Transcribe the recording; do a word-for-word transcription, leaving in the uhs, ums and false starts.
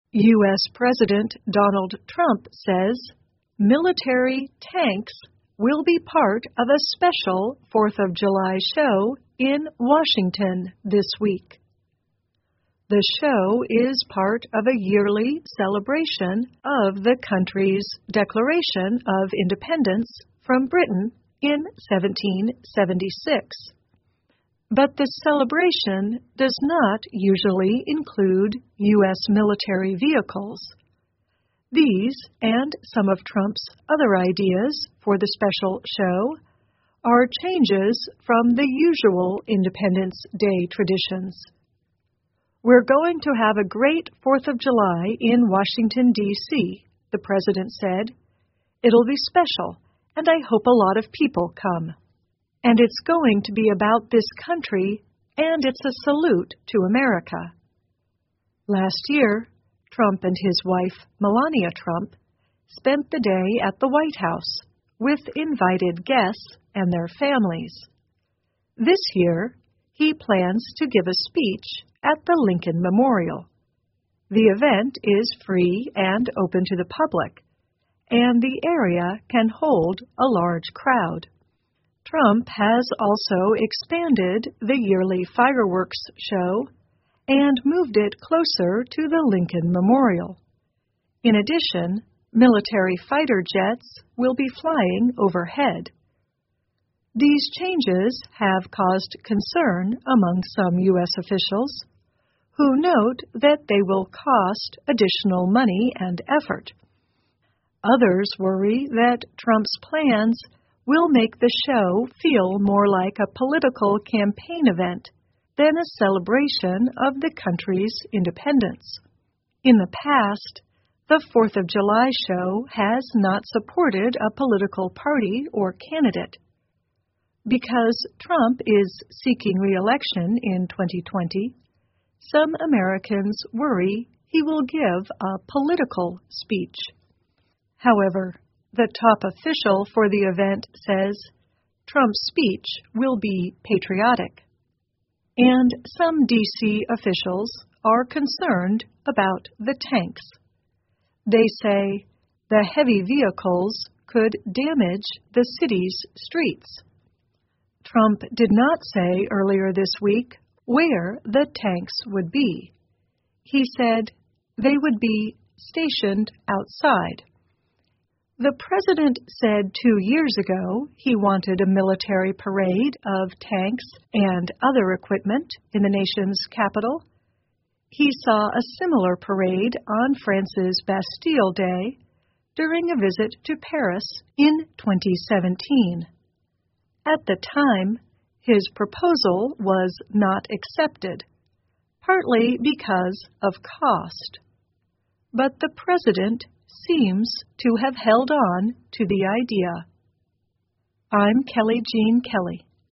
U S President Donald Trump says military tanks will be part of a special fourth of July show in Washington this week. The show is part of a yearly celebration of the country's Declaration of Independence from Britain in seventeen seventy-six. But the celebration does not usually include U S military vehicles. These, and some of Trump's other ideas for the special show, are changes from the usual Independence Day traditions. "We're going to have a great fourth of July in Washington, D C, the president said. "It'll be special, and I hope a lot of people come. And it's going to be about this country, and it's a salute to America." Last year, Trump and his wife, Melania Trump, spent the day at the White House with invited guests and their families. This year, he plans to give a speech at the Lincoln Memorial. The event is free and open to the public, and the area can hold a large crowd. Trump has also expanded the yearly fireworks show and moved it closer to the Lincoln Memorial. In addition, military fighter jets will be flying overhead. These changes have caused concern among some U S officials, who note that they will cost additional money and effort. Others worry that Trump's plans will make the show feel more like a political campaign event than a celebration of the country's independence. In the past, the fourth of July show has not supported a political party or candidate. Because Trump is seeking re-election in twenty twenty, some Americans worry he will give a political speech. However, the top official for the event says Trump's speech will be patriotic. And some D C officials are concerned about the tanks. They say the heavy vehicles could damage the city's streets. Trump did not say earlier this week where the tanks would be. He said they would be stationed outside. The president said two years ago he wanted a military parade of tanks and other equipment in the nation's capital. He saw a similar parade on France's Bastille Day during a visit to Paris in twenty seventeen. At the time, his proposal was not accepted, partly because of cost. But the president seems to have held on to the idea. I'm Kelly Jean Kelly.